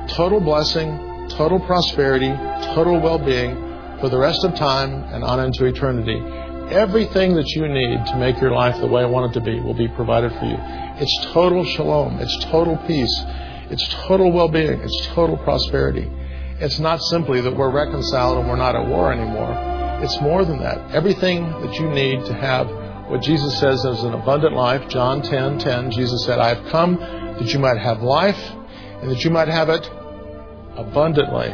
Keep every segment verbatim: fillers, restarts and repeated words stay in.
total blessing, total prosperity, total well-being for the rest of time and on into eternity. Everything that you need to make your life the way I want it to be will be provided for you. It's total shalom. It's total peace. It's total well-being. It's total prosperity. It's not simply that we're reconciled and we're not at war anymore. It's more than that. Everything that you need to have what Jesus says is an abundant life. John ten ten, Jesus said, I have come that you might have life and that you might have it abundantly.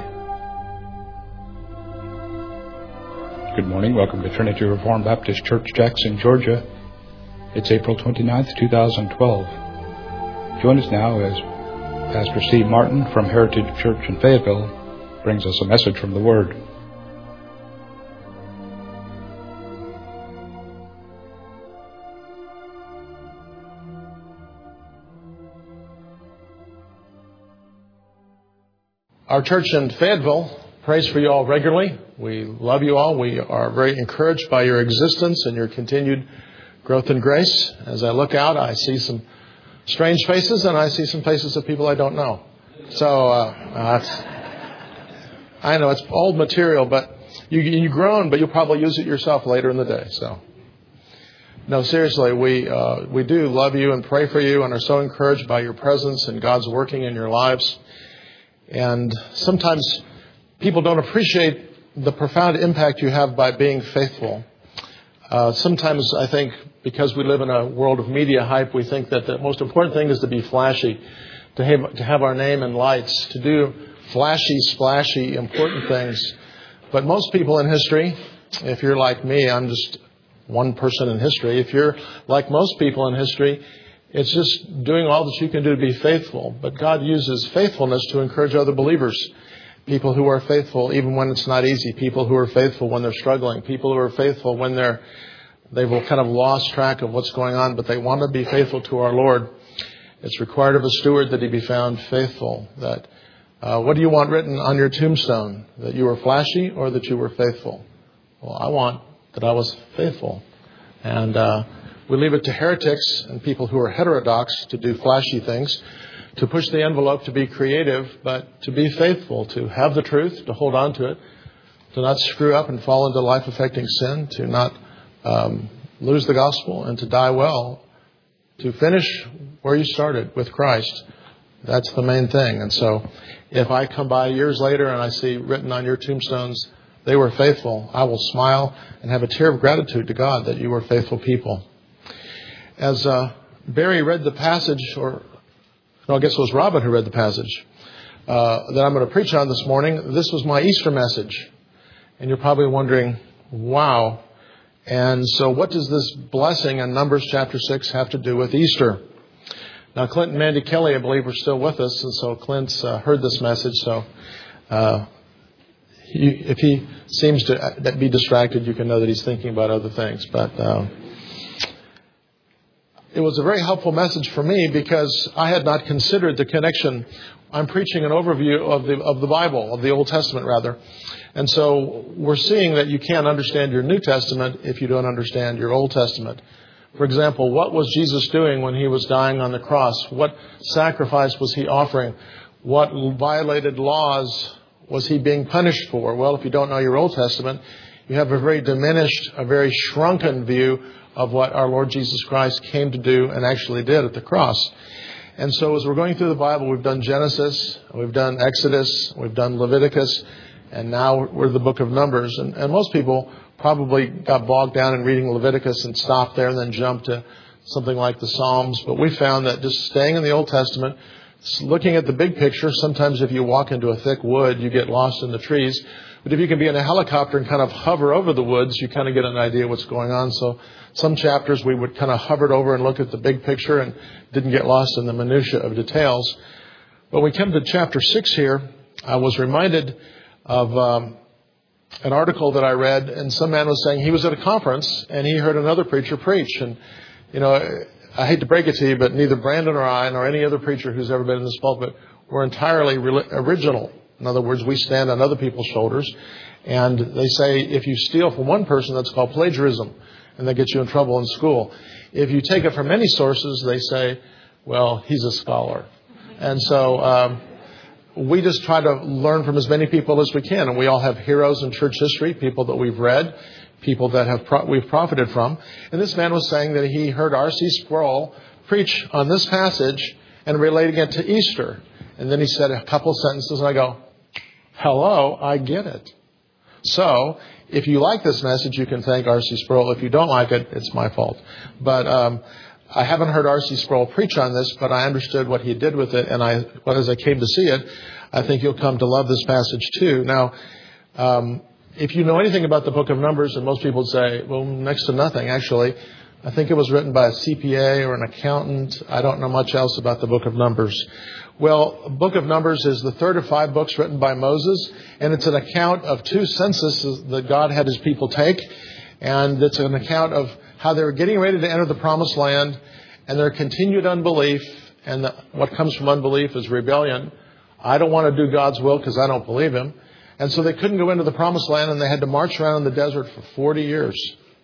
Good morning. Welcome to Trinity Reformed Baptist Church, Jackson, Georgia. It's April twenty-ninth, twenty twelve. Join us now as Pastor Steve Martin from Heritage Church in Fayetteville brings us a message from the Word. Our church in Fayetteville prays for you all regularly. We love you all. We are very encouraged by your existence and your continued growth in grace. As I look out, I see some strange faces and I see some faces of people I don't know. So, uh, that's, I know it's old material, but you, you've grown, but you'll probably use it yourself later in the day. So, no, seriously, we uh, we do love you and pray for you and are so encouraged by your presence and God's working in your lives. And sometimes people don't appreciate the profound impact you have by being faithful. Uh, sometimes I think because we live in a world of media hype, we think that the most important thing is to be flashy, to have, to have our name in lights, to do flashy, splashy, important things. But most people in history, if you're like me, I'm just one person in history. If you're like most people in history, it's just doing all that you can do to be faithful. But God uses faithfulness to encourage other believers. People who are faithful even when it's not easy. People who are faithful when they're struggling. People who are faithful when they're, they've kind of lost track of what's going on, but they want to be faithful to our Lord. It's required of a steward that he be found faithful. That uh, what do you want written on your tombstone? That you were flashy or that you were faithful? Well, I want that I was faithful. And uh we leave it to heretics and people who are heterodox to do flashy things, to push the envelope, to be creative, but to be faithful, to have the truth, to hold on to it, to not screw up and fall into life-affecting sin, to not um, lose the gospel, and to die well, to finish where you started with Christ. That's the main thing. And so if I come by years later and I see written on your tombstones, they were faithful, I will smile and have a tear of gratitude to God that you were faithful people. As uh, Barry read the passage, or no, I guess it was Robin who read the passage uh, that I'm going to preach on this morning. This was my Easter message. And you're probably wondering, wow. And so what does this blessing in Numbers chapter six have to do with Easter? Now, Clint and Mandy Kelly, I believe, are still with us. And so Clint's uh, heard this message. So uh, he, if he seems to be distracted, you can know that he's thinking about other things. But Uh, It was a very helpful message for me because I had not considered the connection. I'm preaching an overview of the of the Bible, of the Old Testament rather. And so we're seeing that you can't understand your New Testament if you don't understand your Old Testament. For example, what was Jesus doing when he was dying on the cross? What sacrifice was he offering? What violated laws was he being punished for? Well, if you don't know your Old Testament, you have a very diminished, a very shrunken view of what our Lord Jesus Christ came to do and actually did at the cross. And so as we're going through the Bible, we've done Genesis, we've done Exodus, we've done Leviticus, and now we're the book of Numbers. And, and most people probably got bogged down in reading Leviticus and stopped there and then jumped to something like the Psalms. But we found that just staying in the Old Testament, looking at the big picture, sometimes if you walk into a thick wood, you get lost in the trees. But if you can be in a helicopter and kind of hover over the woods, you kind of get an idea of what's going on. So some chapters we would kind of hovered over and look at the big picture and didn't get lost in the minutia of details. When we come to chapter six here, I was reminded of um, an article that I read, and some man was saying he was at a conference and he heard another preacher preach. And, you know, I hate to break it to you, but neither Brandon or I nor any other preacher who's ever been in this pulpit were entirely re- original. In other words, we stand on other people's shoulders. And they say if you steal from one person, that's called plagiarism. And that gets you in trouble in school. If you take it from many sources, they say, well, he's a scholar. And so um, we just try to learn from as many people as we can. And we all have heroes in church history, people that we've read, people that have pro- we've profited from. And this man was saying that he heard R C Sproul preach on this passage and relating it to Easter. And then he said a couple sentences, and I go, hello, I get it. So if you like this message, you can thank R C Sproul. If you don't like it, it's my fault. But um, I haven't heard R C Sproul preach on this, but I understood what he did with it. And I, well, as I came to see it, I think you'll come to love this passage too. Now, um, if you know anything about the book of Numbers, and most people would say, well, next to nothing, actually. I think it was written by a C P A or an accountant. I don't know much else about the book of Numbers. Well, the book of Numbers is the third of five books written by Moses, and it's an account of two censuses that God had his people take. And it's an account of how they were getting ready to enter the promised land and their continued unbelief. And the, what comes from unbelief is rebellion. I don't want to do God's will because I don't believe him. And so they couldn't go into the promised land, and they had to march around in the desert for forty years.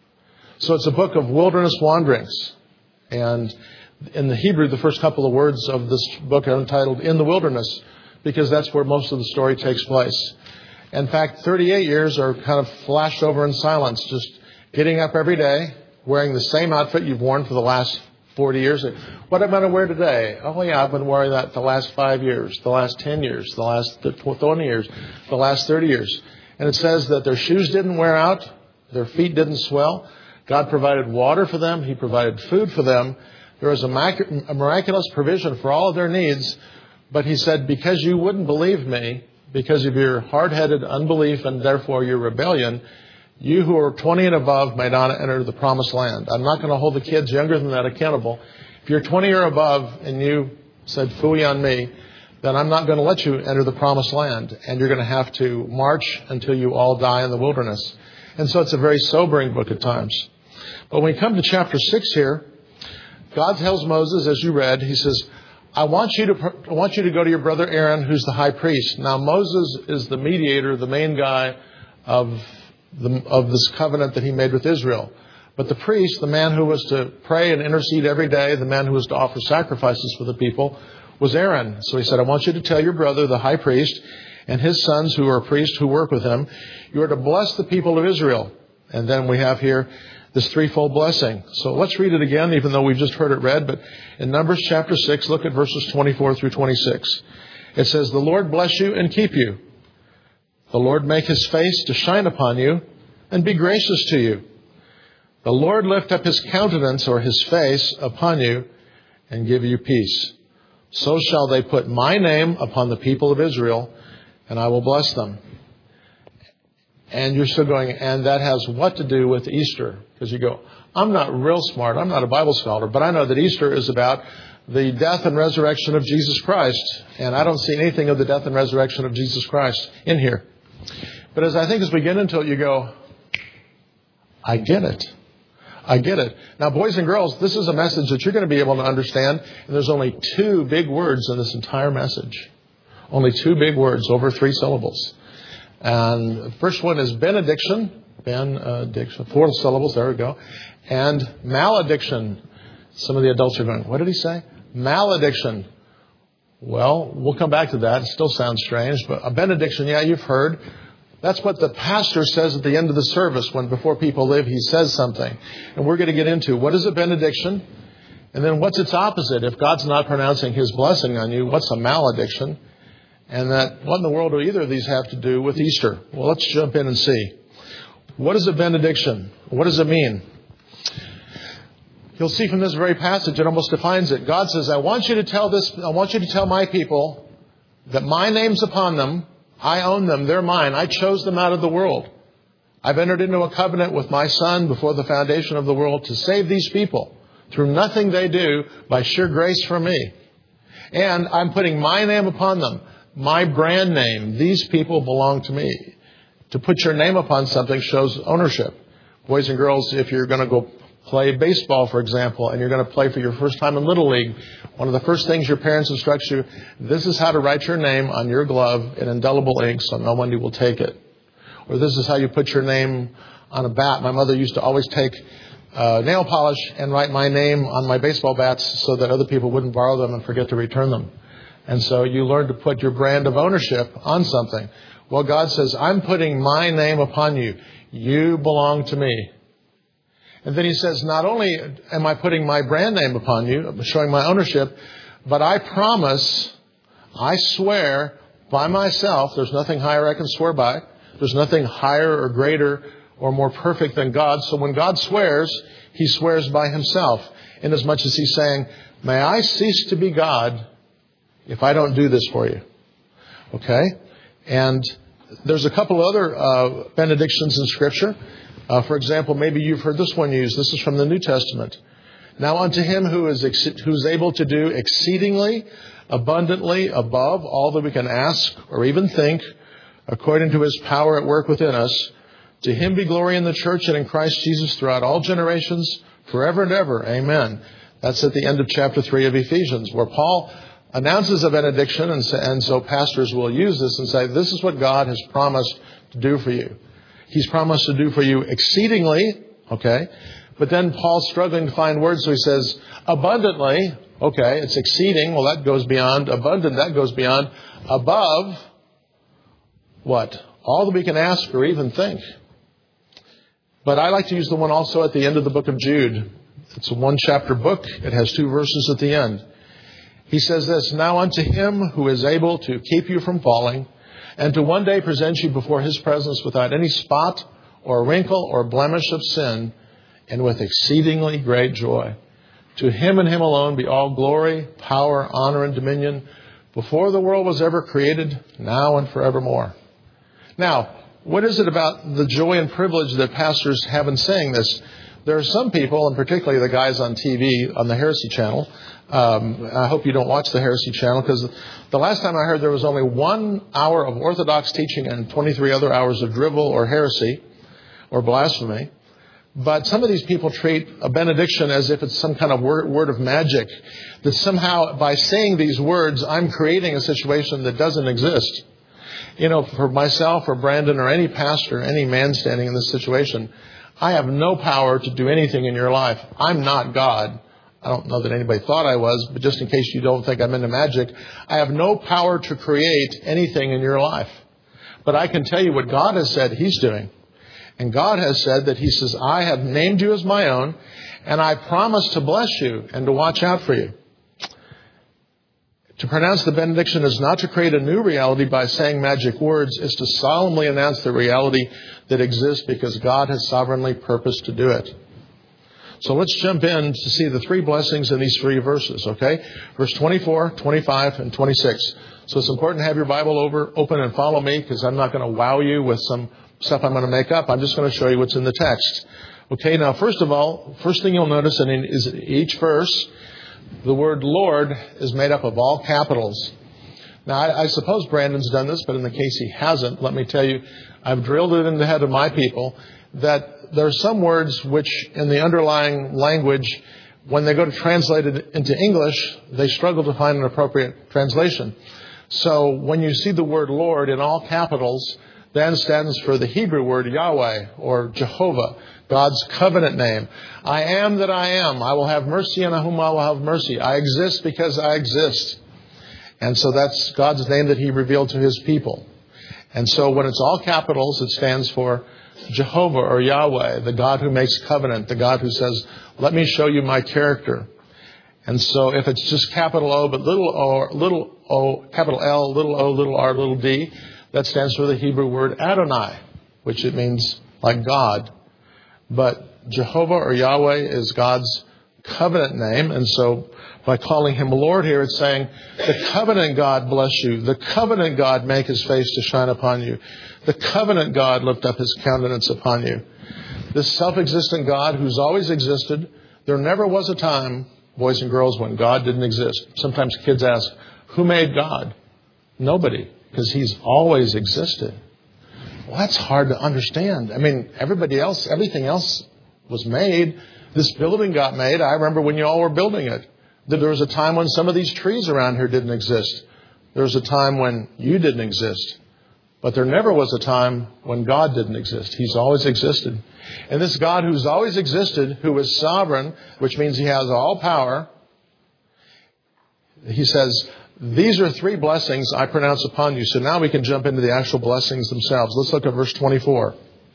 So it's a book of wilderness wanderings. And in the Hebrew, the first couple of words of this book are entitled In the Wilderness, because that's where most of the story takes place. In fact, thirty-eight years are kind of flashed over in silence, just getting up every day, wearing the same outfit you've worn for the last forty years. What am I going to wear today? Oh, yeah, I've been wearing that the last five years, the last ten years, the last twenty years, the last thirty years. And it says that their shoes didn't wear out, their feet didn't swell. God provided water for them. He provided food for them. There was a miraculous provision for all of their needs. But he said, because you wouldn't believe me, because of your hard-headed unbelief and therefore your rebellion, you who are twenty and above may not enter the promised land. I'm not going to hold the kids younger than that accountable. If you're twenty or above and you said, phooey on me, then I'm not going to let you enter the promised land. And you're going to have to march until you all die in the wilderness. And so it's a very sobering book at times. But when we come to chapter six here, God tells Moses, as you read, he says, I want you to I want you to go to your brother Aaron, who's the high priest. Now, Moses is the mediator, the main guy of the, of this covenant that he made with Israel. But the priest, the man who was to pray and intercede every day, the man who was to offer sacrifices for the people, was Aaron. So he said, I want you to tell your brother, the high priest, and his sons who are priests who work with him, you are to bless the people of Israel. And then we have here this threefold blessing. So let's read it again, even though we've just heard it read. But in Numbers chapter six, look at verses twenty-four through twenty-six. It says, the Lord bless you and keep you. The Lord make his face to shine upon you and be gracious to you. The Lord lift up his countenance or his face upon you and give you peace. So shall they put my name upon the people of Israel, and I will bless them. And you're still going, and that has what to do with Easter? Because you go, I'm not real smart. I'm not a Bible scholar, but I know that Easter is about the death and resurrection of Jesus Christ. And I don't see anything of the death and resurrection of Jesus Christ in here. But as I think as we get into it, you go, I get it. I get it. Now, boys and girls, this is a message that you're going to be able to understand. And there's only two big words in this entire message. Only two big words over three syllables. And the first one is benediction. Benediction. Four syllables. There we go. And malediction. Some of the adults are going, what did he say? Malediction. Well, we'll come back to that. It still sounds strange. But a benediction, yeah, you've heard. That's what the pastor says at the end of the service when before people leave, he says something. And we're going to get into what is a benediction? And then what's its opposite? If God's not pronouncing his blessing on you, what's a malediction? And that, what in the world do either of these have to do with Easter? Well, let's jump in and see. What is a benediction? What does it mean? You'll see from this very passage, it almost defines it. God says, I want you to tell this, I want you to tell my people that my name's upon them. I own them. They're mine. I chose them out of the world. I've entered into a covenant with my Son before the foundation of the world to save these people through nothing they do by sheer grace from me. And I'm putting my name upon them. My brand name. These people belong to me. To put your name upon something shows ownership. Boys and girls, if you're going to go play baseball, for example, and you're going to play for your first time in Little League, one of the first things your parents instruct you, this is how to write your name on your glove in indelible ink so no one will take it. Or this is how you put your name on a bat. My mother used to always take uh, nail polish and write my name on my baseball bats so that other people wouldn't borrow them and forget to return them. And so you learn to put your brand of ownership on something. Well, God says, I'm putting my name upon you. You belong to me. And then he says, not only am I putting my brand name upon you, showing my ownership, but I promise, I swear by myself, there's nothing higher I can swear by. There's nothing higher or greater or more perfect than God. So when God swears, he swears by himself, inasmuch as he's saying, may I cease to be God if I don't do this for you. Okay? And there's a couple other uh, benedictions in Scripture. Uh, for example, maybe you've heard this one used. This is from the New Testament. Now unto him who is ex- who is able to do exceedingly, abundantly, above all that we can ask or even think, according to his power at work within us, to him be glory in the church and in Christ Jesus throughout all generations, forever and ever. Amen. That's at the end of chapter three of Ephesians, where Paul announces a benediction, and so, and so pastors will use this and say, this is what God has promised to do for you. He's promised to do for you exceedingly, okay? But then Paul's struggling to find words, so he says, abundantly, okay, it's exceeding, well, that goes beyond. Abundant, that goes beyond. Above, what? All that we can ask or even think. But I like to use the one also at the end of the book of Jude. It's a one-chapter book. It has two verses at the end. He says this, now unto him who is able to keep you from falling, and to one day present you before his presence without any spot or wrinkle or blemish of sin, and with exceedingly great joy. To him and him alone be all glory, power, honor, and dominion, before the world was ever created, now and forevermore. Now, what is it about the joy and privilege that pastors have in saying this? There are some people, and particularly the guys on T V, on the Heresy Channel. Um, I hope you don't watch the Heresy Channel, because the last time I heard there was only one hour of Orthodox teaching and twenty-three other hours of drivel or heresy or blasphemy. But some of these people treat a benediction as if it's some kind of word, word of magic, that somehow by saying these words, I'm creating a situation that doesn't exist. You know, for myself or Brandon or any pastor, any man standing in this situation, I have no power to do anything in your life. I'm not God. I don't know that anybody thought I was, but just in case you don't think I'm into magic, I have no power to create anything in your life. But I can tell you what God has said he's doing. And God has said that he says, I have named you as my own, and I promise to bless you and to watch out for you. To pronounce the benediction is not to create a new reality by saying magic words. It's to solemnly announce the reality that exists because God has sovereignly purposed to do it. So let's jump in to see the three blessings in these three verses, okay? Verse twenty-four, twenty-five, and twenty-six. So it's important to have your Bible over, open and follow me, because I'm not going to wow you with some stuff I'm going to make up. I'm just going to show you what's in the text. Okay, now first of all, first thing you'll notice in is each verse, the word Lord is made up of all capitals. Now, I, I suppose Brandon's done this, but in the case he hasn't, let me tell you, I've drilled it in the head of my people that there are some words which in the underlying language, when they go to translate it into English, they struggle to find an appropriate translation. So when you see the word Lord in all capitals, that stands for the Hebrew word Yahweh or Jehovah, God's covenant name. I am that I am. I will have mercy on whom I will have mercy. I exist because I exist. And so that's God's name that he revealed to his people. And so when it's all capitals, it stands for Jehovah or Yahweh, the God who makes covenant, the God who says, let me show you my character. And so if it's just capital O, but little o, little o, capital L, little o, little r, little d, that stands for the Hebrew word Adonai, which it means like God. But Jehovah or Yahweh is God's covenant name. And so by calling him Lord here, it's saying, the covenant God bless you. The covenant God make his face to shine upon you. The covenant God lift up his countenance upon you. This self-existent God who's always existed. There never was a time, boys and girls, when God didn't exist. Sometimes kids ask, who made God? Nobody, because he's always existed. Well, that's hard to understand. I mean, everybody else, everything else was made. This building got made. I remember when you all were building it, that there was a time when some of these trees around here didn't exist. There was a time when you didn't exist. But there never was a time when God didn't exist. He's always existed. And this God who's always existed, who is sovereign, which means he has all power, he says, These are three blessings I pronounce upon you. So now we can jump into the actual blessings themselves. Let's look at verse twenty-four.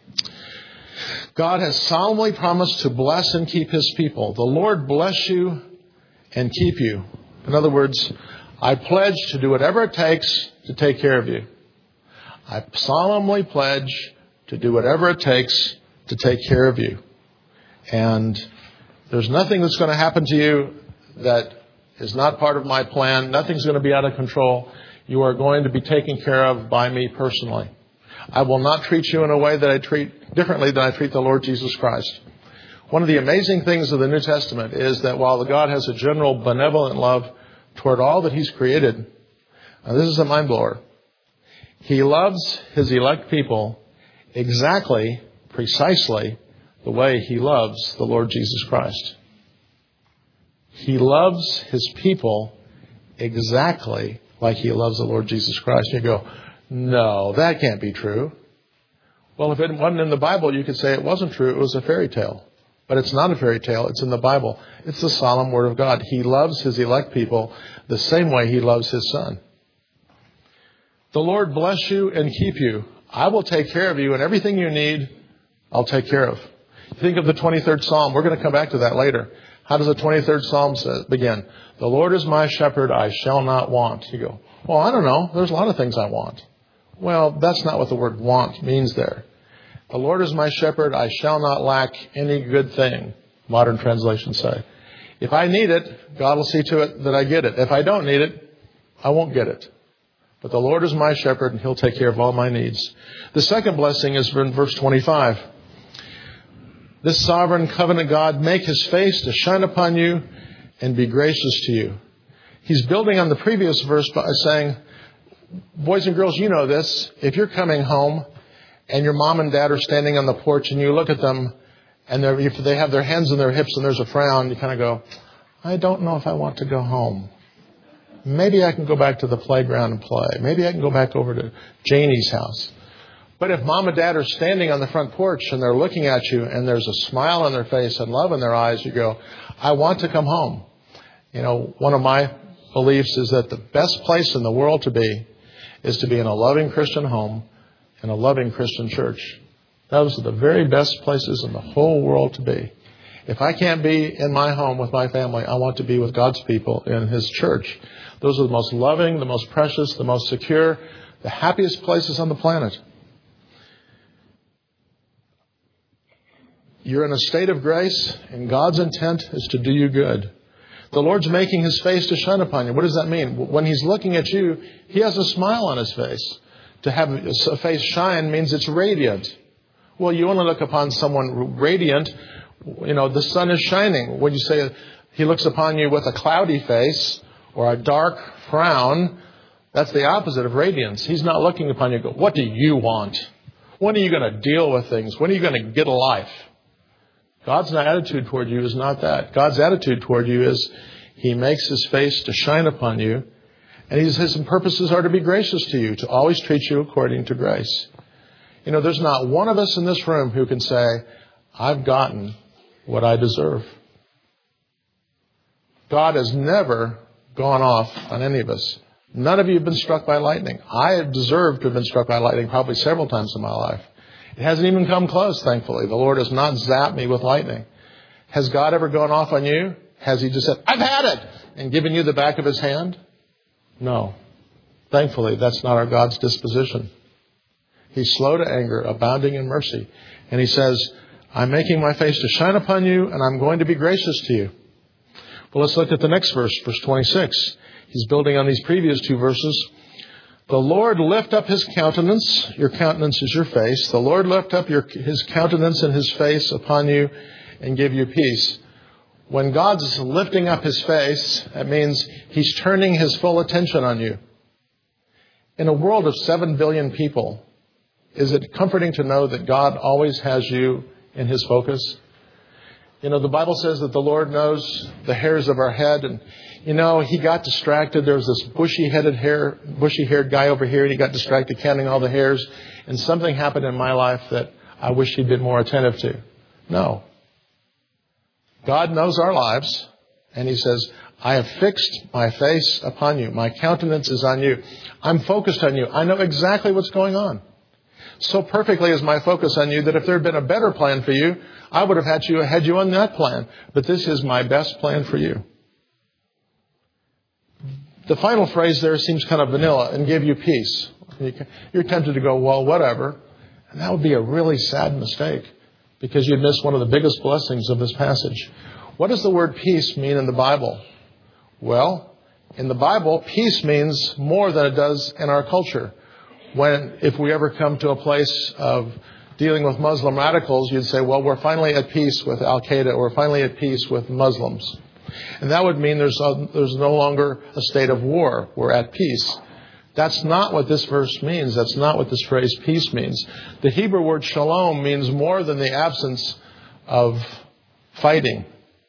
God has solemnly promised to bless and keep his people. The Lord bless you and keep you. In other words, I pledge to do whatever it takes to take care of you. I solemnly pledge to do whatever it takes to take care of you. And there's nothing that's going to happen to you that is not part of my plan. Nothing's going to be out of control. You are going to be taken care of by me personally. I will not treat you in a way that I treat differently than I treat the Lord Jesus Christ. One of the amazing things of the New Testament is that while God has a general benevolent love toward all that he's created, now this is a mind blower. He loves his elect people exactly, precisely the way he loves the Lord Jesus Christ. He loves his people exactly like he loves the Lord Jesus Christ. You go, no, that can't be true. Well, if it wasn't in the Bible, you could say it wasn't true. It was a fairy tale. But it's not a fairy tale. It's in the Bible. It's the solemn word of God. He loves his elect people the same way he loves his son. The Lord bless you and keep you. I will take care of you, and everything you need, I'll take care of. Think of the twenty-third Psalm. We're going to come back to that later. How does the twenty-third Psalm begin? The Lord is my shepherd, I shall not want. You go, well, I don't know. There's a lot of things I want. Well, that's not what the word want means there. The Lord is my shepherd, I shall not lack any good thing, modern translations say. If I need it, God will see to it that I get it. If I don't need it, I won't get it. But the Lord is my shepherd, and he'll take care of all my needs. The second blessing is in verse twenty-five. This sovereign covenant God make his face to shine upon you and be gracious to you. He's building on the previous verse by saying, boys and girls, you know this. If you're coming home and your mom and dad are standing on the porch and you look at them and if they have their hands on their hips and there's a frown, you kind of go, I don't know if I want to go home. Maybe I can go back to the playground and play. Maybe I can go back over to Janie's house. But if mom and dad are standing on the front porch and they're looking at you and there's a smile on their face and love in their eyes, you go, I want to come home. You know, one of my beliefs is that the best place in the world to be is to be in a loving Christian home and a loving Christian church. Those are the very best places in the whole world to be. If I can't be in my home with my family, I want to be with God's people in his church. Those are the most loving, the most precious, the most secure, the happiest places on the planet. You're in a state of grace, and God's intent is to do you good. The Lord's making his face to shine upon you. What does that mean? When he's looking at you, he has a smile on his face. To have a face shine means it's radiant. Well, you want to look upon someone radiant. You know, the sun is shining. When you say he looks upon you with a cloudy face or a dark frown, that's the opposite of radiance. He's not looking upon you and go, what do you want? When are you going to deal with things? When are you going to get a life? God's attitude toward you is not that. God's attitude toward you is he makes his face to shine upon you. And his, his purposes are to be gracious to you, to always treat you according to grace. You know, there's not one of us in this room who can say, I've gotten what I deserve. God has never gone off on any of us. None of you have been struck by lightning. I have deserved to have been struck by lightning probably several times in my life. It hasn't even come close, thankfully. The Lord has not zapped me with lightning. Has God ever gone off on you? Has he just said, I've had it, and given you the back of his hand? No. Thankfully, that's not our God's disposition. He's slow to anger, abounding in mercy. And he says, I'm making my face to shine upon you, and I'm going to be gracious to you. Well, let's look at the next verse, verse twenty-six. He's building on these previous two verses. The Lord lift up his countenance. Your countenance is your face. The Lord lift up your, his countenance and his face upon you and give you peace. When God's lifting up his face, that means he's turning his full attention on you. In a world of seven billion people, is it comforting to know that God always has you in his focus? You know, the Bible says that the Lord knows the hairs of our head. And, you know, he got distracted. There was this bushy-headed hair, bushy-haired guy over here, and he got distracted counting all the hairs. And something happened in my life that I wish he'd been more attentive to. No. God knows our lives, and he says, I have fixed my face upon you. My countenance is on you. I'm focused on you. I know exactly what's going on. So perfectly is my focus on you that if there had been a better plan for you, I would have had you had you on that plan. But this is my best plan for you. The final phrase there seems kind of vanilla, and give you peace. You're tempted to go, well, whatever. And that would be a really sad mistake because you'd miss one of the biggest blessings of this passage. What does the word peace mean in the Bible? Well, in the Bible, peace means more than it does in our culture. When, if we ever come to a place of dealing with Muslim radicals, you'd say, well, we're finally at peace with Al-Qaeda, or we're finally at peace with Muslims. And that would mean there's, a, there's no longer a state of war. We're at peace. That's not what this verse means. That's not what this phrase peace means. The Hebrew word shalom means more than the absence of fighting.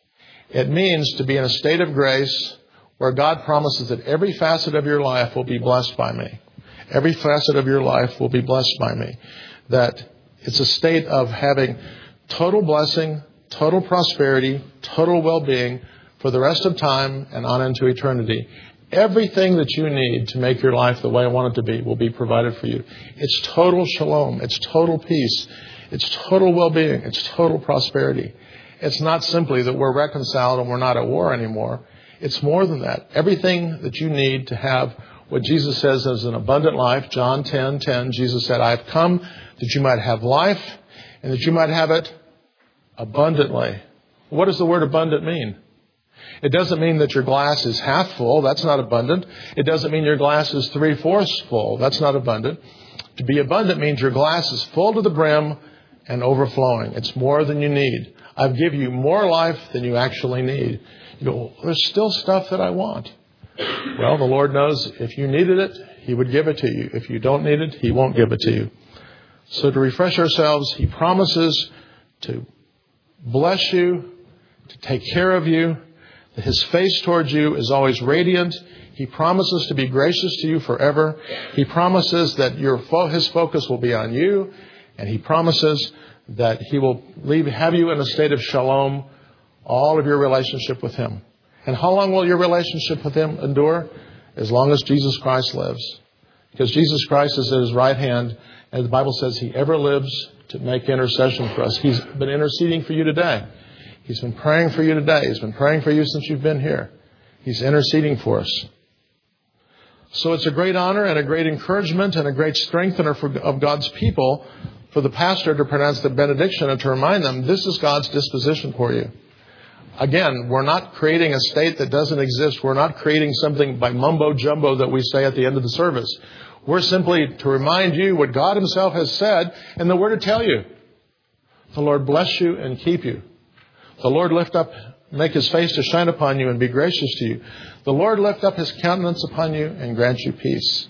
It means to be in a state of grace where God promises that every facet of your life will be blessed by me. Every facet of your life will be blessed by me. That it's a state of having total blessing, total prosperity, total well-being for the rest of time and on into eternity. Everything that you need to make your life the way I want it to be will be provided for you. It's total shalom. It's total peace. It's total well-being. It's total prosperity. It's not simply that we're reconciled and we're not at war anymore. It's more than that. Everything that you need to have what Jesus says is an abundant life. John ten ten, Jesus said, I have come that you might have life and that you might have it abundantly. What does the word abundant mean? It doesn't mean that your glass is half full. That's not abundant. It doesn't mean your glass is three-fourths full. That's not abundant. To be abundant means your glass is full to the brim and overflowing. It's more than you need. I've given you more life than you actually need. You go, well, there's still stuff that I want. Well, the Lord knows if you needed it, He would give it to you. If you don't need it, He won't give it to you. So to refresh ourselves, He promises to bless you, to take care of you. His face towards you is always radiant. He promises to be gracious to you forever. He promises that your fo- His focus will be on you. And He promises that He will leave, have you in a state of shalom all of your relationship with Him. And how long will your relationship with Him endure? As long as Jesus Christ lives. Because Jesus Christ is at His right hand. And the Bible says He ever lives to make intercession for us. He's been interceding for you today. He's been praying for you today. He's been praying for you since you've been here. He's interceding for us. So it's a great honor and a great encouragement and a great strengthener for, of God's people for the pastor to pronounce the benediction and to remind them this is God's disposition for you. Again, we're not creating a state that doesn't exist. We're not creating something by mumbo jumbo that we say at the end of the service. We're simply to remind you what God Himself has said, and then we're to tell you. The Lord bless you and keep you. The Lord lift up, make His face to shine upon you and be gracious to you. The Lord lift up His countenance upon you and grant you peace.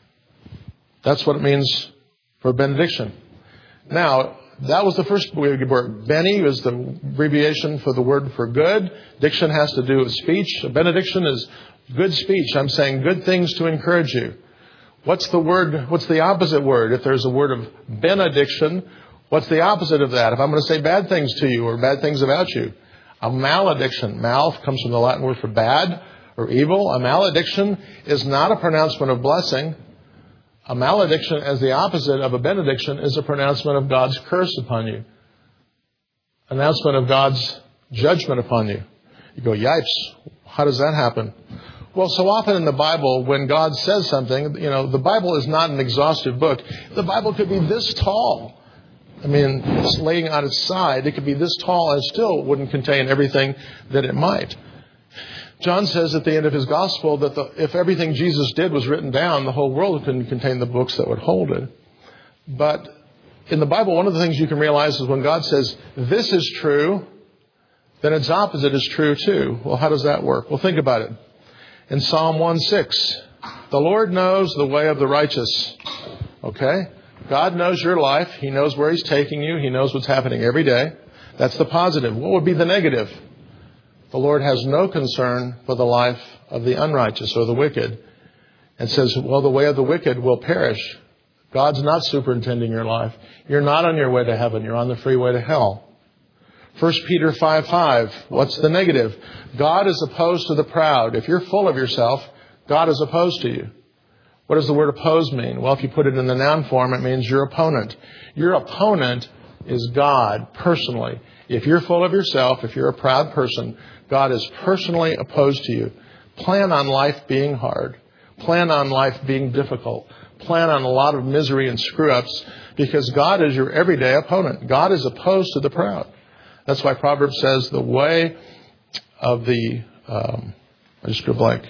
That's what it means for benediction. Now, that was the first word. Benny is the abbreviation for the word for good. Diction has to do with speech. A benediction is good speech. I'm saying good things to encourage you. What's the word? What's the opposite word? If there's a word of benediction, what's the opposite of that? If I'm going to say bad things to you or bad things about you, a malediction. Mal comes from the Latin word for bad or evil. A malediction is not a pronouncement of blessing. A malediction, as the opposite of a benediction, is a pronouncement of God's curse upon you. Announcement of God's judgment upon you. You go, yipes, how does that happen? Well, so often in the Bible, when God says something, you know, the Bible is not an exhaustive book. The Bible could be this tall. I mean, it's laying on its side. It could be this tall and still wouldn't contain everything that it might. John says at the end of his gospel that the, if everything Jesus did was written down, the whole world couldn't contain the books that would hold it. But in the Bible, one of the things you can realize is when God says, this is true, then its opposite is true too. Well, how does that work? Well, think about it. In Psalm one six, the Lord knows the way of the righteous. Okay? God knows your life. He knows where He's taking you. He knows what's happening every day. That's the positive. What would be the negative? The Lord has no concern for the life of the unrighteous or the wicked. And says, well, the way of the wicked will perish. God's not superintending your life. You're not on your way to heaven. You're on the freeway to hell. First Peter five five, what's the negative? God is opposed to the proud. If you're full of yourself, God is opposed to you. What does the word opposed mean? Well, if you put it in the noun form, it means your opponent. Your opponent is God, personally. If you're full of yourself, if you're a proud person, God is personally opposed to you. Plan on life being hard. Plan on life being difficult. Plan on a lot of misery and screw-ups, because God is your everyday opponent. God is opposed to the proud. That's why Proverbs says the way of the, um, I just drew a blank.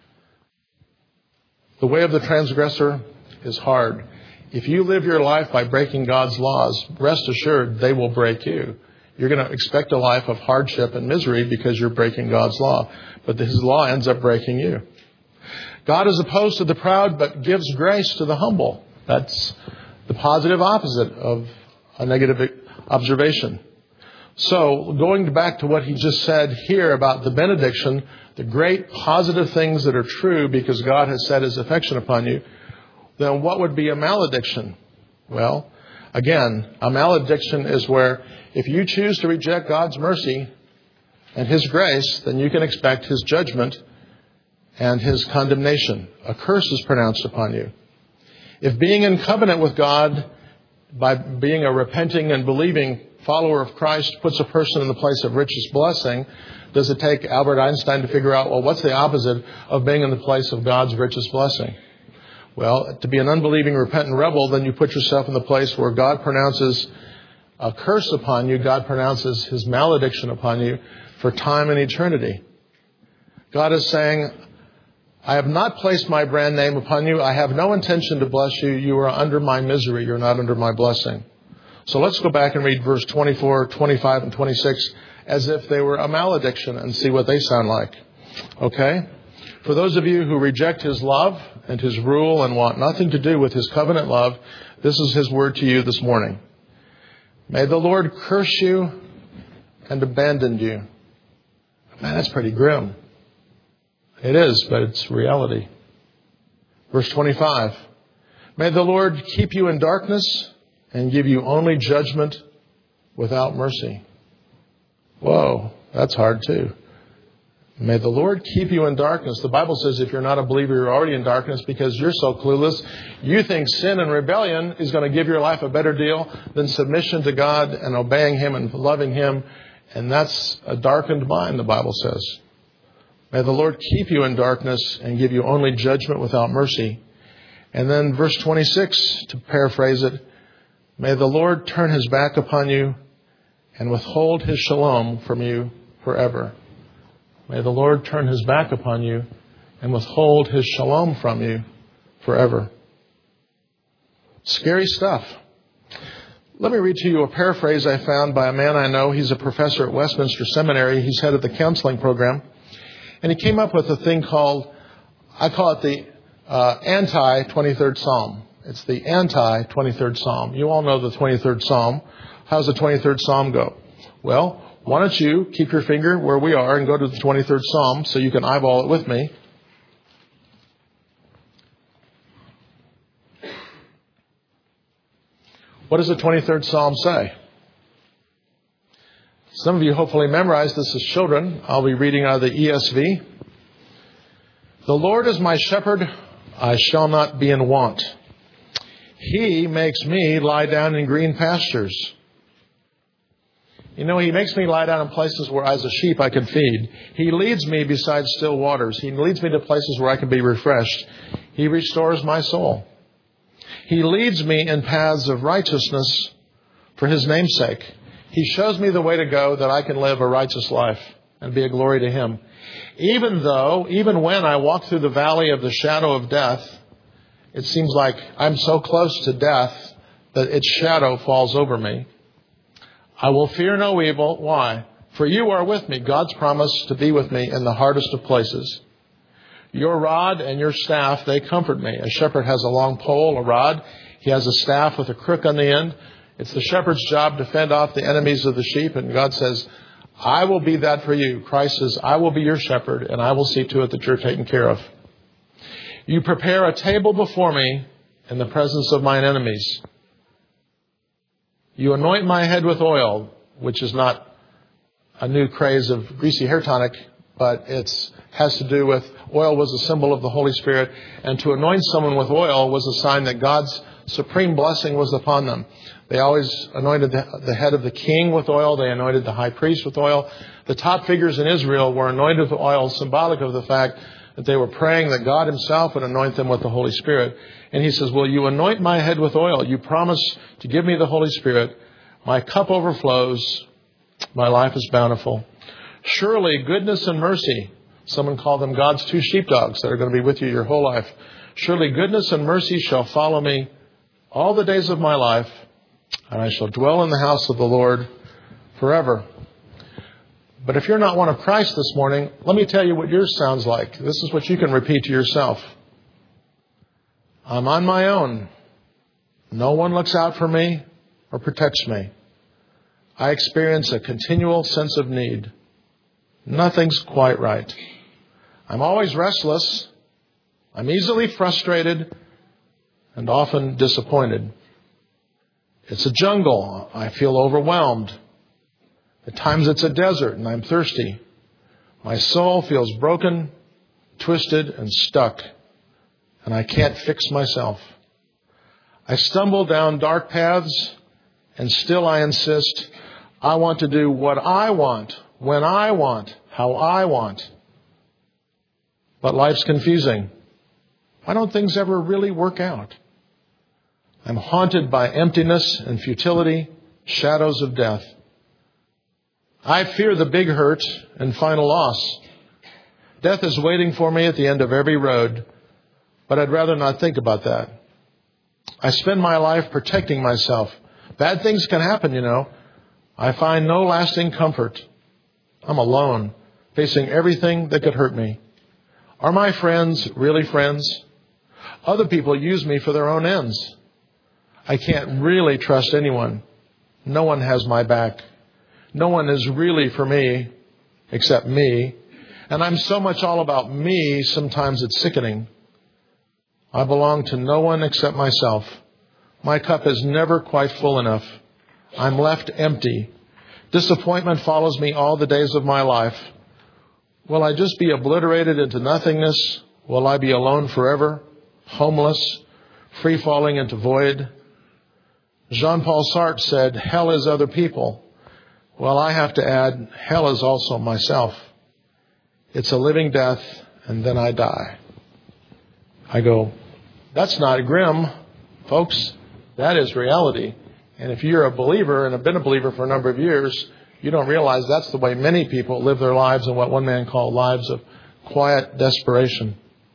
The way of the transgressor is hard. If you live your life by breaking God's laws, rest assured they will break you. You're going to expect a life of hardship and misery because you're breaking God's law. But His law ends up breaking you. God is opposed to the proud, but gives grace to the humble. That's the positive opposite of a negative observation. So, going back to what he just said here about the benediction, the great positive things that are true because God has set His affection upon you, then what would be a malediction? Well, again, a malediction is where if you choose to reject God's mercy and His grace, then you can expect His judgment and His condemnation. A curse is pronounced upon you. If being in covenant with God by being a repenting and believing follower of Christ puts a person in the place of richest blessing, does it take Albert Einstein to figure out, well, what's the opposite of being in the place of God's richest blessing? Well, to be an unbelieving, repentant rebel, then you put yourself in the place where God pronounces a curse upon you. God pronounces His malediction upon you for time and eternity. God is saying, I have not placed my brand name upon you. I have no intention to bless you. You are under my misery. You're not under my blessing. So let's go back and read verse twenty-four, twenty-five, and twenty-six as if they were a malediction and see what they sound like. Okay? For those of you who reject His love and His rule and want nothing to do with His covenant love, this is His word to you this morning. May the Lord curse you and abandon you. Man, that's pretty grim. It is, but it's reality. Verse twenty-five. May the Lord keep you in darkness and give you only judgment without mercy. Whoa, that's hard too. May the Lord keep you in darkness. The Bible says if you're not a believer, you're already in darkness because you're so clueless. You think sin and rebellion is going to give your life a better deal than submission to God and obeying Him and loving Him. And that's a darkened mind, the Bible says. May the Lord keep you in darkness and give you only judgment without mercy. And then verse twenty-six, to paraphrase it, may the Lord turn His back upon you and withhold His shalom from you forever. May the Lord turn His back upon you and withhold His shalom from you forever. Scary stuff. Let me read to you a paraphrase I found by a man I know. He's a professor at Westminster Seminary. He's head of the counseling program. And he came up with a thing called, I call it the uh, anti-twenty-third Psalm. It's the anti-twenty-third Psalm. You all know the twenty-third Psalm. How's the twenty-third Psalm go? Well, why don't you keep your finger where we are and go to the twenty-third Psalm so you can eyeball it with me. What does the twenty-third Psalm say? Some of you hopefully memorized this as children. I'll be reading out of the E S V. The Lord is my shepherd, I shall not be in want. He makes me lie down in green pastures. You know, He makes me lie down in places where as a sheep I can feed. He leads me beside still waters. He leads me to places where I can be refreshed. He restores my soul. He leads me in paths of righteousness for His name's sake. He shows me the way to go that I can live a righteous life and be a glory to Him. Even though, even when I walk through the valley of the shadow of death, it seems like I'm so close to death that its shadow falls over me. I will fear no evil. Why? For you are with me. God's promise to be with me in the hardest of places. Your rod and your staff, they comfort me. A shepherd has a long pole, a rod. He has a staff with a crook on the end. It's the shepherd's job to fend off the enemies of the sheep. And God says, I will be that for you. Christ says, I will be your shepherd, and I will see to it that you're taken care of. You prepare a table before me in the presence of mine enemies. You anoint my head with oil, which is not a new craze of greasy hair tonic, but it has to do with oil was a symbol of the Holy Spirit, and to anoint someone with oil was a sign that God's supreme blessing was upon them. They always anointed the, the head of the king with oil. They anointed the high priest with oil. The top figures in Israel were anointed with oil, symbolic of the fact that they were praying that God himself would anoint them with the Holy Spirit. And he says, will you anoint my head with oil? You promise to give me the Holy Spirit. My cup overflows. My life is bountiful. Surely goodness and mercy, someone called them God's two sheepdogs that are going to be with you your whole life. Surely goodness and mercy shall follow me all the days of my life, and I shall dwell in the house of the Lord forever. But if you're not one of Christ this morning, let me tell you what yours sounds like. This is what you can repeat to yourself. I'm on my own. No one looks out for me or protects me. I experience a continual sense of need. Nothing's quite right. I'm always restless. I'm easily frustrated and often disappointed. It's a jungle. I feel overwhelmed. At times it's a desert and I'm thirsty. My soul feels broken, twisted, and stuck, and I can't fix myself. I stumble down dark paths, and still I insist I want to do what I want, when I want, how I want. But life's confusing. Why don't things ever really work out? I'm haunted by emptiness and futility, shadows of death. I fear the big hurt and final loss. Death is waiting for me at the end of every road, but I'd rather not think about that. I spend my life protecting myself. Bad things can happen, you know. I find no lasting comfort. I'm alone, facing everything that could hurt me. Are my friends really friends? Other people use me for their own ends. I can't really trust anyone. No one has my back. No one is really for me except me. And I'm so much all about me, sometimes it's sickening. I belong to no one except myself. My cup is never quite full enough. I'm left empty. Disappointment follows me all the days of my life. Will I just be obliterated into nothingness? Will I be alone forever, homeless, free falling into void? Jean-Paul Sartre said, hell is other people. Well, I have to add, hell is also myself. It's a living death, and then I die. I go, that's not grim, folks. That is reality. And if you're a believer and have been a believer for a number of years, you don't realize that's the way many people live their lives in what one man called lives of quiet desperation.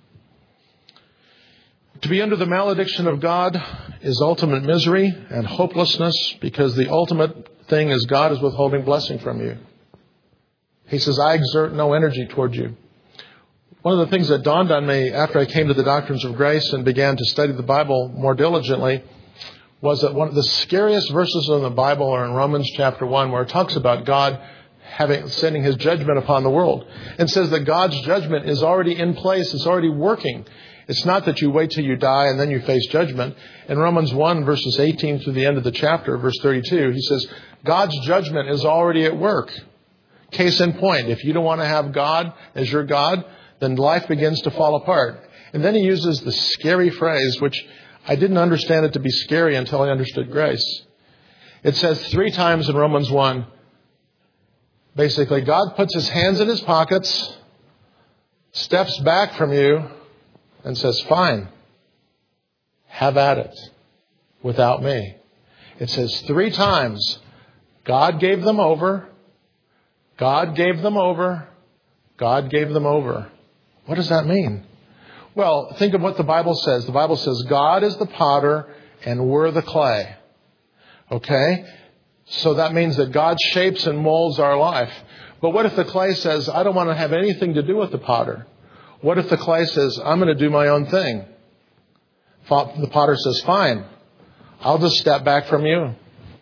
To be under the malediction of God is ultimate misery and hopelessness, because the ultimate thing is God is withholding blessing from you. He says, I exert no energy toward you. One of the things that dawned on me after I came to the doctrines of grace and began to study the Bible more diligently was that one of the scariest verses in the Bible are in Romans chapter one, where it talks about God having sending his judgment upon the world, and says that God's judgment is already in place. It's already working. It's not that you wait till you die and then you face judgment. In Romans one, verses eighteen through the end of the chapter, verse thirty-two, he says, God's judgment is already at work. Case in point, if you don't want to have God as your God, then life begins to fall apart. And then he uses the scary phrase, which I didn't understand it to be scary until I understood grace. It says three times in Romans one, basically, God puts his hands in his pockets, steps back from you, and says, fine, have at it without me. It says three times, God gave them over, God gave them over, God gave them over. What does that mean? Well, think of what the Bible says. The Bible says God is the potter and we're the clay. Okay? So that means that God shapes and molds our life. But what if the clay says, I don't want to have anything to do with the potter? What if the clay says, I'm going to do my own thing? The potter says, fine, I'll just step back from you.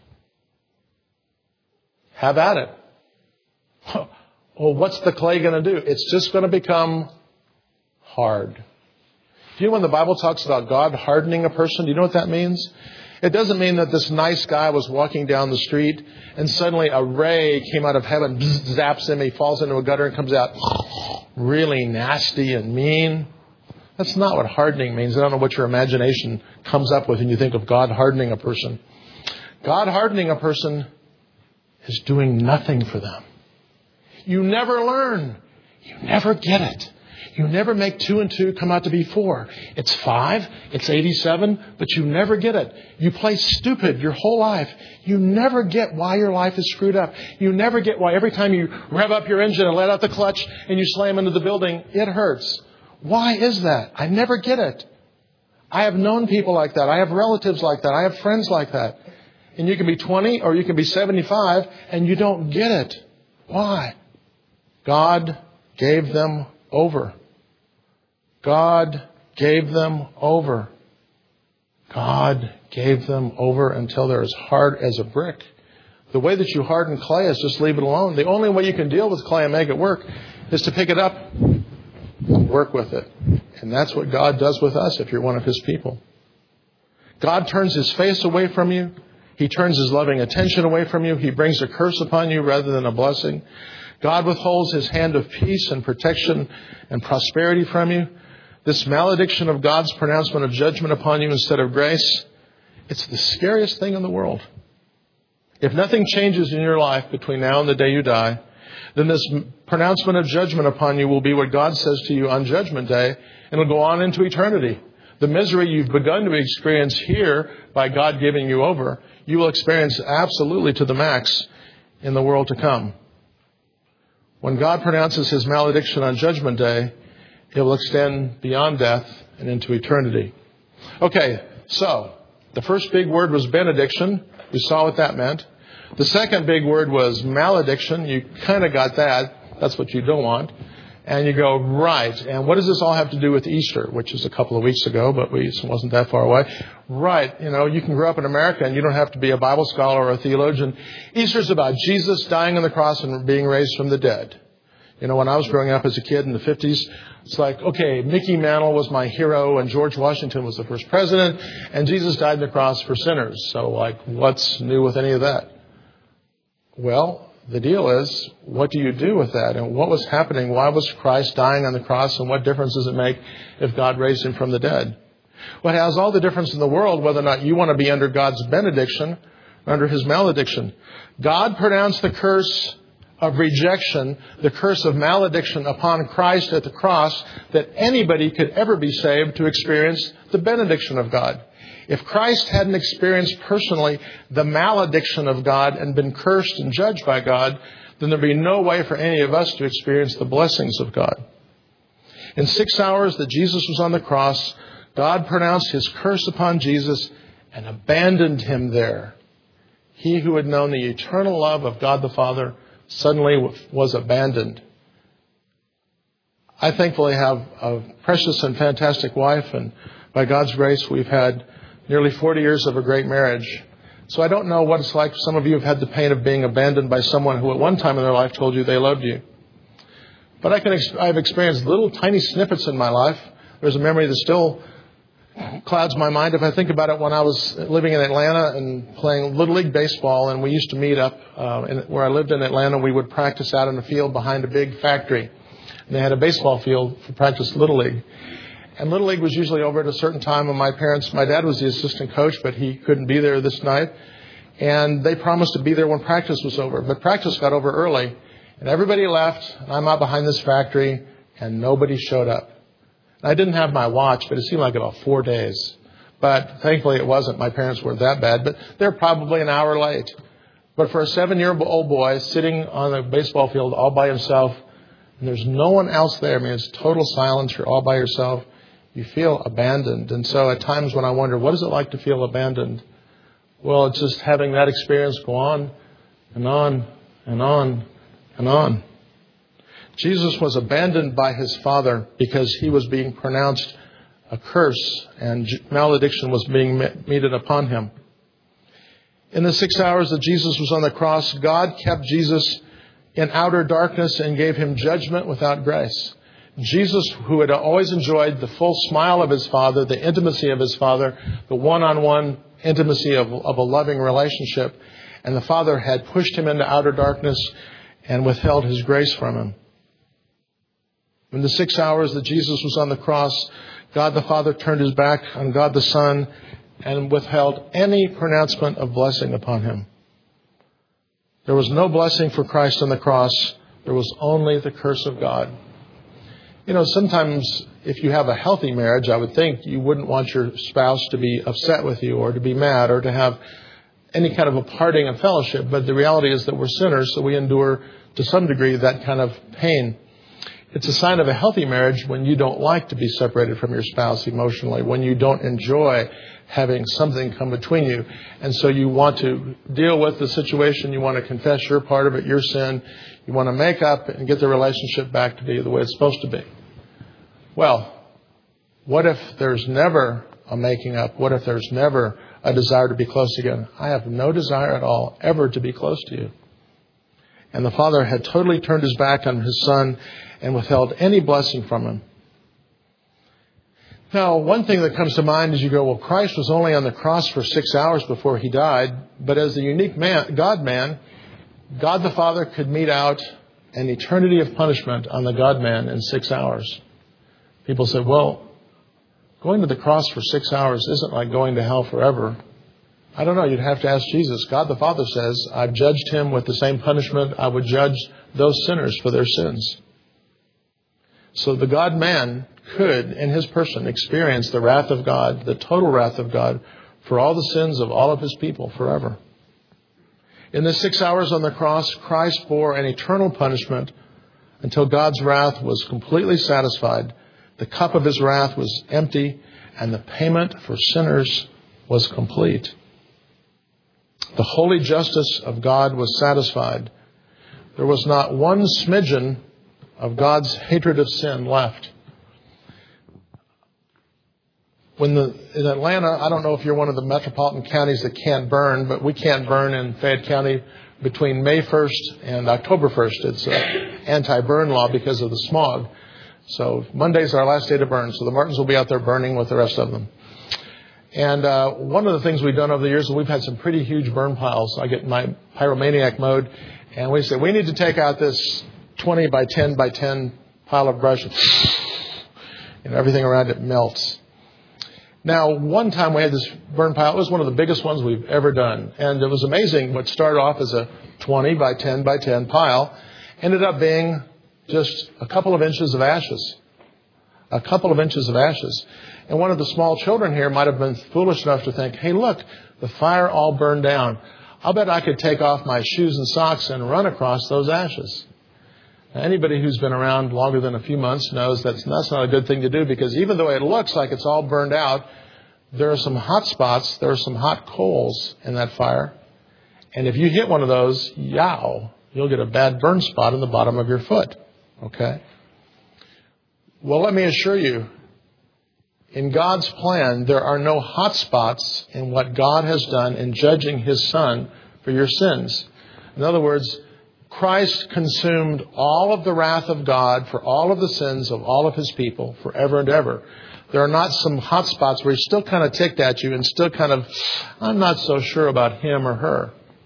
Have at it. Well, what's the clay going to do? It's just going to become hard. Do you know when the Bible talks about God hardening a person, do you know what that means? It doesn't mean that this nice guy was walking down the street and suddenly a ray came out of heaven, bzz, zaps him, he falls into a gutter and comes out really nasty and mean. That's not what hardening means. I don't know what your imagination comes up with when you think of God hardening a person. God hardening a person is doing nothing for them. You never learn. You never get it. You never make two and two come out to be four. It's five, it's eighty-seven, but you never get it. You play stupid your whole life. You never get why your life is screwed up. You never get why every time you rev up your engine and let out the clutch and you slam into the building, it hurts. Why is that? I never get it. I have known people like that. I have relatives like that. I have friends like that. And you can be twenty or you can be seventy-five and you don't get it. Why? God gave them over. God gave them over. God gave them over until they're as hard as a brick. The way that you harden clay is just leave it alone. The only way you can deal with clay and make it work is to pick it up and work with it. And that's what God does with us if you're one of His people. God turns His face away from you. He turns His loving attention away from you. He brings a curse upon you rather than a blessing. God withholds His hand of peace and protection and prosperity from you. This malediction of God's pronouncement of judgment upon you instead of grace, it's the scariest thing in the world. If nothing changes in your life between now and the day you die, then this pronouncement of judgment upon you will be what God says to you on Judgment Day, and it'll go on into eternity. The misery you've begun to experience here by God giving you over, you will experience absolutely to the max in the world to come. When God pronounces His malediction on Judgment Day, it will extend beyond death and into eternity. Okay, so the first big word was benediction. We saw what that meant. The second big word was malediction. You kind of got that. That's what you don't want. And you go, right. And what does this all have to do with Easter, which is a couple of weeks ago, but we, it wasn't that far away. Right. You know, you can grow up in America and you don't have to be a Bible scholar or a theologian. Easter's about Jesus dying on the cross and being raised from the dead. You know, when I was growing up as a kid in the fifties, it's like, okay, Mickey Mantle was my hero and George Washington was the first president and Jesus died on the cross for sinners. So, like, what's new with any of that? Well, the deal is, what do you do with that? And what was happening? Why was Christ dying on the cross? And what difference does it make if God raised Him from the dead? Well, it has all the difference in the world whether or not you want to be under God's benediction or under His malediction. God pronounced the curse of rejection, the curse of malediction upon Christ at the cross, that anybody could ever be saved to experience the benediction of God. If Christ hadn't experienced personally the malediction of God and been cursed and judged by God, then there'd be no way for any of us to experience the blessings of God. In six hours that Jesus was on the cross, God pronounced His curse upon Jesus and abandoned Him there. He who had known the eternal love of God the Father suddenly was abandoned. I thankfully have a precious and fantastic wife, and by God's grace, we've had nearly forty years of a great marriage. So I don't know what it's like. Some of you have had the pain of being abandoned by someone who at one time in their life told you they loved you. But I can, I've experienced little tiny snippets in my life. There's a memory that still clouds my mind if I think about it when I was living in Atlanta and playing Little League baseball, and we used to meet up uh, in, where I lived in Atlanta. We would practice out in the field behind a big factory. And they had a baseball field for practice Little League. And Little League was usually over at a certain time, and my parents, my dad was the assistant coach, but he couldn't be there this night. And they promised to be there when practice was over. But practice got over early, and everybody left, and I'm out behind this factory, and nobody showed up. I didn't have my watch, but it seemed like about four days. But thankfully it wasn't. My parents weren't that bad, but they're probably an hour late. But for a seven-year-old boy sitting on a baseball field all by himself, and there's no one else there, I mean, it's total silence, you're all by yourself, you feel abandoned. And so at times when I wonder, what is it like to feel abandoned? Well, it's just having that experience go on and on and on and on. Jesus was abandoned by His Father because He was being pronounced a curse and malediction was being meted upon Him. In the six hours that Jesus was on the cross, God kept Jesus in outer darkness and gave Him judgment without grace. Jesus, who had always enjoyed the full smile of His Father, the intimacy of His Father, the one-on-one intimacy of, of a loving relationship. And the Father had pushed him into outer darkness and withheld his grace from him. In the six hours that Jesus was on the cross, God the Father turned his back on God the Son and withheld any pronouncement of blessing upon him. There was no blessing for Christ on the cross. There was only the curse of God. You know, sometimes if you have a healthy marriage, I would think you wouldn't want your spouse to be upset with you or to be mad or to have any kind of a parting of fellowship. But the reality is that we're sinners, so we endure to some degree that kind of pain. It's a sign of a healthy marriage when you don't like to be separated from your spouse emotionally, when you don't enjoy having something come between you. And so you want to deal with the situation. You want to confess your part of it, your sin. You want to make up and get the relationship back to be the way it's supposed to be. Well, what if there's never a making up? What if there's never a desire to be close again? I have no desire at all ever to be close to you. And the Father had totally turned his back on his Son and withheld any blessing from him. Now, one thing that comes to mind is you go, well, Christ was only on the cross for six hours before he died. But as the unique man, God-man, God the Father could mete out an eternity of punishment on the God-man in six hours. People say, well, going to the cross for six hours isn't like going to hell forever. I don't know. You'd have to ask Jesus. God the Father says, I've judged him with the same punishment I would judge those sinners for their sins. So the God-man could, in his person, experience the wrath of God, the total wrath of God, for all the sins of all of his people forever. In the six hours on the cross, Christ bore an eternal punishment until God's wrath was completely satisfied. The cup of his wrath was empty, and the payment for sinners was complete. The holy justice of God was satisfied. There was not one smidgen of God's hatred of sin left. When the, in Atlanta, I don't know if you're one of the metropolitan counties that can't burn, but we can't burn in Fayette County between May first and October first. It's an anti-burn law because of the smog. So Monday's our last day to burn. So the Martins will be out there burning with the rest of them. And uh, one of the things we've done over the years is we've had some pretty huge burn piles. I get in my pyromaniac mode, and we say, we need to take out this twenty by ten by ten pile of brush. And everything around it melts. Now, one time we had this burn pile. It was one of the biggest ones we've ever done. And it was amazing. What started off as a twenty by ten by ten pile ended up being just a couple of inches of ashes. A couple of inches of ashes. And one of the small children here might have been foolish enough to think, hey, look, the fire all burned down. I'll bet I could take off my shoes and socks and run across those ashes. Now, anybody who's been around longer than a few months knows that's, that's not a good thing to do, because even though it looks like it's all burned out, there are some hot spots, there are some hot coals in that fire. And if you hit one of those, yow, you'll get a bad burn spot in the bottom of your foot. Okay? Well, let me assure you, in God's plan, there are no hot spots in what God has done in judging his Son for your sins. In other words, Christ consumed all of the wrath of God for all of the sins of all of his people forever and ever. There are not some hot spots where he's still kind of ticked at you and still kind of, I'm not so sure about him or her.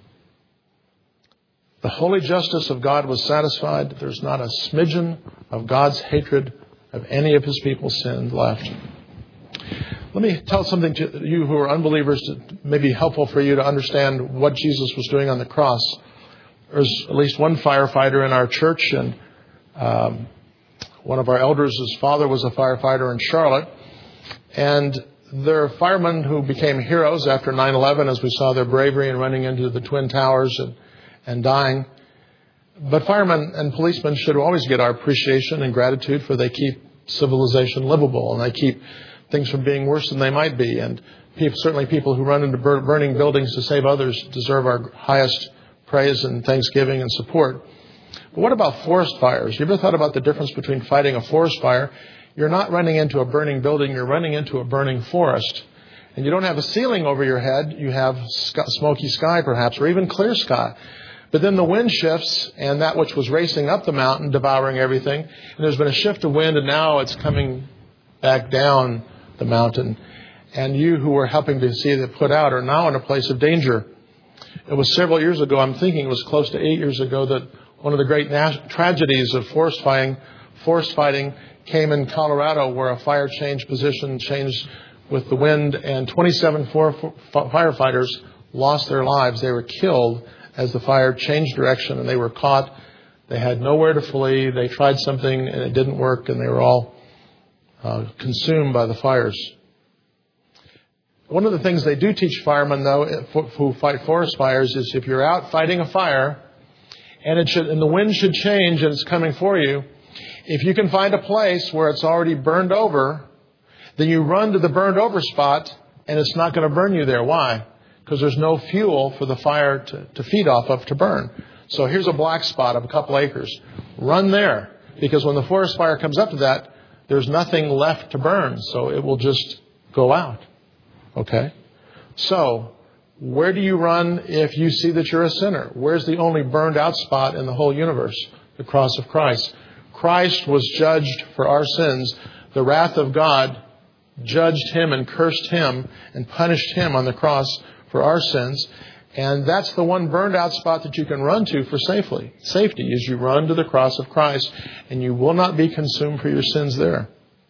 The holy justice of God was satisfied. There's not a smidgen of God's hatred of any of his people's sin left. Let me tell something to you who are unbelievers that may be helpful for you to understand what Jesus was doing on the cross. There's at least one firefighter in our church, and um, one of our elders' father was a firefighter in Charlotte. And there are firemen who became heroes after nine eleven, as we saw their bravery in running into the Twin Towers and, and dying. But firemen and policemen should always get our appreciation and gratitude, for they keep civilization livable, and they keep things from being worse than they might be. And people, certainly people who run into burning buildings to save others deserve our highest praise and thanksgiving and support. But what about forest fires? You ever thought about the difference between fighting a forest fire? You're not running into a burning building, you're running into a burning forest. And you don't have a ceiling over your head, you have smoky sky perhaps, or even clear sky. But then the wind shifts, and that which was racing up the mountain, devouring everything, and there's been a shift of wind, and now it's coming back down the mountain. and you who were helping to see it put out are now in a place of danger. It was several years ago, I'm thinking it was close to eight years ago, that one of the great nas- tragedies of forest fighting, forest fighting came in Colorado, where a fire changed position, changed with the wind, and twenty-seven firefighters lost their lives. They were killed as the fire changed direction, and they were caught. They had nowhere to flee. They tried something, and it didn't work, and they were all uh, consumed by the fires. One of the things they do teach firemen, though, who fight forest fires, is if you're out fighting a fire and it should, and the wind should change and it's coming for you, if you can find a place where it's already burned over, then you run to the burned over spot and it's not going to burn you there. Why? Because there's no fuel for the fire to, to feed off of to burn. So here's a black spot of a couple acres. Run there, because when the forest fire comes up to that, there's nothing left to burn, so it will just go out. Okay? So, where do you run if you see that you're a sinner? Where's the only burned out spot in the whole universe? The cross of Christ. Christ was judged for our sins. The wrath of God judged him and cursed him and punished him on the cross for our sins. And that's the one burned out spot that you can run to for safely. Safety is you run to the cross of Christ, and you will not be consumed for your sins there.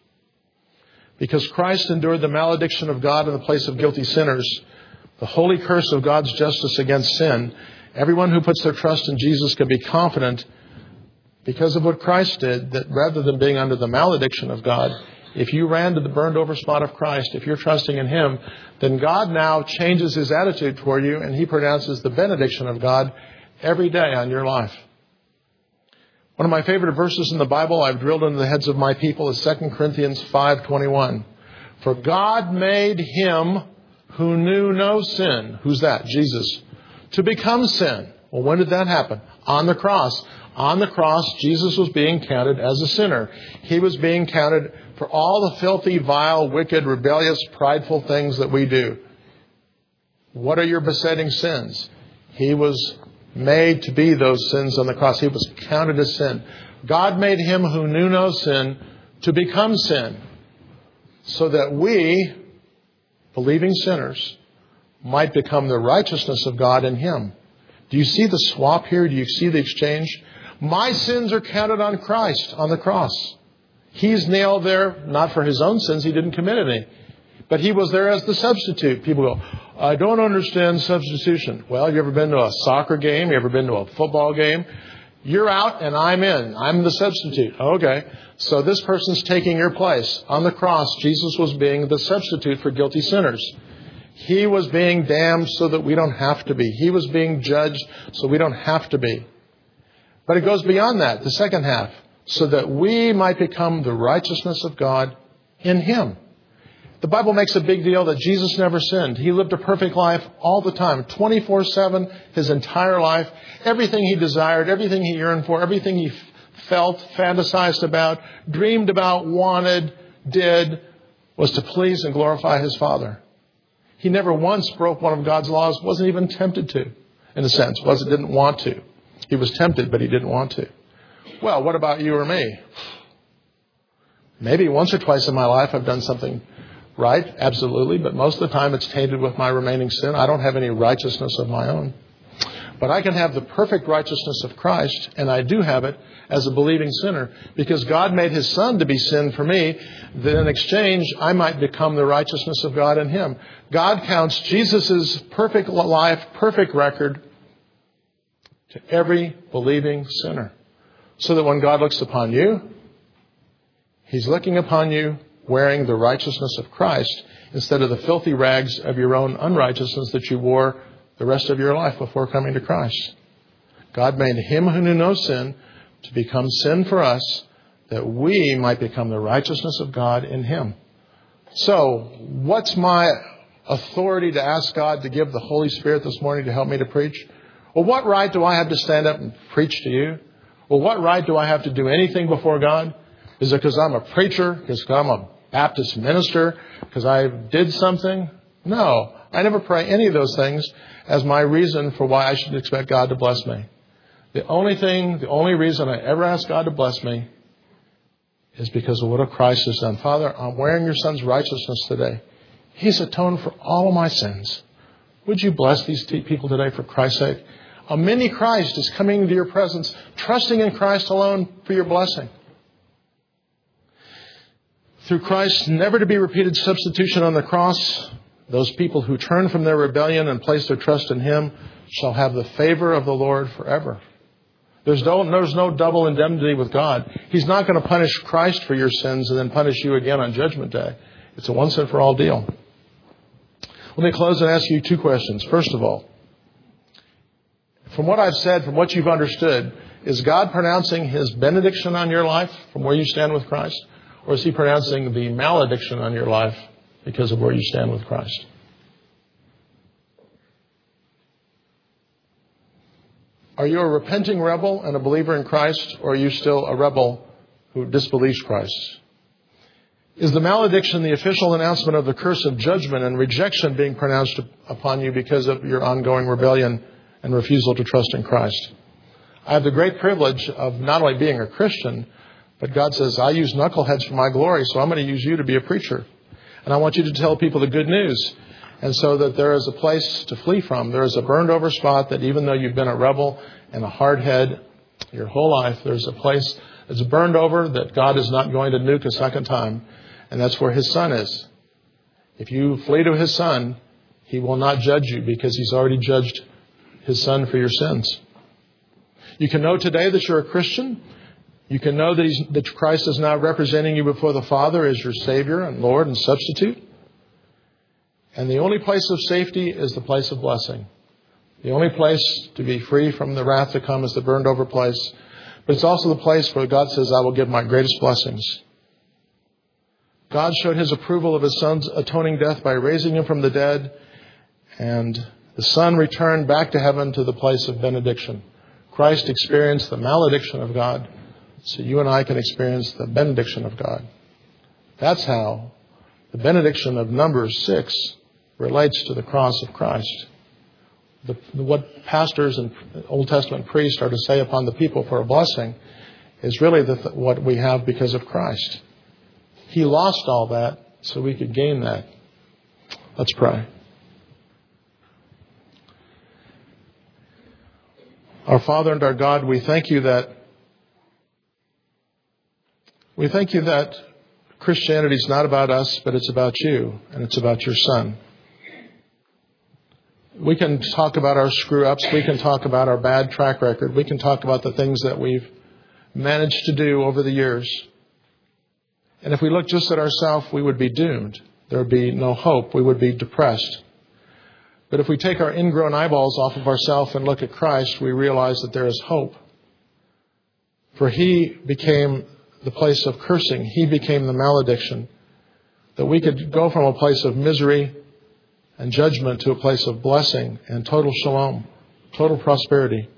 Because Christ endured the malediction of God in the place of guilty sinners, the holy curse of God's justice against sin, everyone who puts their trust in Jesus can be confident, because of what Christ did, that rather than being under the malediction of God, if you ran to the burned over spot of Christ, if you're trusting in him, then God now changes his attitude toward you, and he pronounces the benediction of God every day on your life. One of my favorite verses in the Bible I've drilled into the heads of my people is Second Corinthians five twenty-one. For God made him who knew no sin. Who's that? Jesus. To become sin. Well, when did that happen? On the cross. On the cross, Jesus was being counted as a sinner. He was being counted for all the filthy, vile, wicked, rebellious, prideful things that we do. What are your besetting sins? He was made to be those sins on the cross. He was counted as sin. God made him who knew no sin to become sin, so that we, believing sinners, might become the righteousness of God in him. Do you see the swap here? Do you see the exchange? My sins are counted on Christ on the cross. He's nailed there, not for his own sins. He didn't commit any. But he was there as the substitute. People go, I don't understand substitution. Well, you ever been to a soccer game? You ever been to a football game? You're out and I'm in. I'm the substitute. Okay. So this person's taking your place. On the cross, Jesus was being the substitute for guilty sinners. He was being damned so that we don't have to be. He was being judged so we don't have to be. But it goes beyond that, the second half, so that we might become the righteousness of God in him. The Bible makes a big deal that Jesus never sinned. He lived a perfect life all the time, twenty-four seven, his entire life. Everything he desired, everything he yearned for, everything he felt, fantasized about, dreamed about, wanted, did, was to please and glorify his Father. He never once broke one of God's laws, wasn't even tempted to, in a sense. Wasn't, didn't want to. He was tempted, but he didn't want to. Well, what about you or me? Maybe once or twice in my life I've done something right, absolutely, but most of the time it's tainted with my remaining sin. I don't have any righteousness of my own. But I can have the perfect righteousness of Christ, and I do have it as a believing sinner, because God made his Son to be sin for me, that in exchange I might become the righteousness of God in him. God counts Jesus' perfect life, perfect record to every believing sinner. So that when God looks upon you, he's looking upon you wearing the righteousness of Christ instead of the filthy rags of your own unrighteousness that you wore the rest of your life before coming to Christ. God made him who knew no sin to become sin for us, that we might become the righteousness of God in him. So, what's my authority to ask God to give the Holy Spirit this morning to help me to preach? Well, what right do I have to stand up and preach to you? Well, what right do I have to do anything before God? Is it because I'm a preacher? Because I'm a Baptist minister? Because I did something? No. I never pray any of those things as my reason for why I should expect God to bless me. The only thing, the only reason I ever ask God to bless me is because of what Christ has done. Father, I'm wearing your Son's righteousness today. He's atoned for all of my sins. Would you bless these people today for Christ's sake? A mini Christ is coming into your presence, trusting in Christ alone for your blessing. Through Christ's never to be repeated substitution on the cross, those people who turn from their rebellion and place their trust in Him shall have the favor of the Lord forever. There's no, there's no double indemnity with God. He's not going to punish Christ for your sins and then punish you again on Judgment Day. It's a once and for all deal. Let me close and ask you two questions. First of all, from what I've said, from what you've understood, is God pronouncing His benediction on your life from where you stand with Christ? Or is He pronouncing the malediction on your life because of where you stand with Christ? Are you a repenting rebel and a believer in Christ, or are you still a rebel who disbelieves Christ? Is the malediction the official announcement of the curse of judgment and rejection being pronounced upon you because of your ongoing rebellion and refusal to trust in Christ? I have the great privilege of not only being a Christian, but God says, I use knuckleheads for my glory, so I'm going to use you to be a preacher. And I want you to tell people the good news. And so that there is a place to flee from. There is a burned over spot that even though you've been a rebel and a hard head your whole life, there's a place that's burned over that God is not going to nuke a second time. And that's where His Son is. If you flee to His Son, He will not judge you because He's already judged His Son for your sins. You can know today that you're a Christian. You can know that, he's, that Christ is now representing you before the Father as your Savior and Lord and substitute. And the only place of safety is the place of blessing. The only place to be free from the wrath to come is the burned over place. But it's also the place where God says, I will give my greatest blessings. God showed His approval of His Son's atoning death by raising Him from the dead. And the Son returned back to heaven to the place of benediction. Christ experienced the malediction of God, so you and I can experience the benediction of God. That's how the benediction of Numbers six relates to the cross of Christ. The, what pastors and Old Testament priests are to say upon the people for a blessing is really the, what we have because of Christ. He lost all that so we could gain that. Let's pray. Our Father and our God, we thank you that we thank you that Christianity is not about us, but it's about you, and it's about your Son. We can talk about our screw-ups. We can talk about our bad track record. We can talk about the things that we've managed to do over the years. And if we look just at ourselves, we would be doomed. There would be no hope. We would be depressed. But if we take our ingrown eyeballs off of ourselves and look at Christ, we realize that there is hope. For He became the place of cursing. He became the malediction. That we could go from a place of misery and judgment to a place of blessing and total shalom, total prosperity.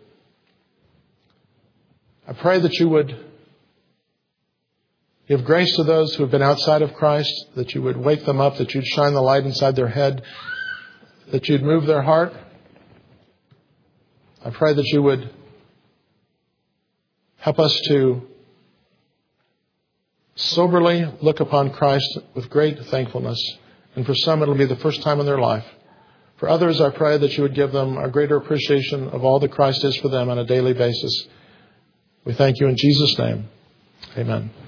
I pray that you would give grace to those who have been outside of Christ, that you would wake them up, that you'd shine the light inside their head, that you'd move their heart. I pray that you would help us to soberly look upon Christ with great thankfulness. And for some, it'll be the first time in their life. For others, I pray that you would give them a greater appreciation of all that Christ is for them on a daily basis. We thank you in Jesus' name. Amen.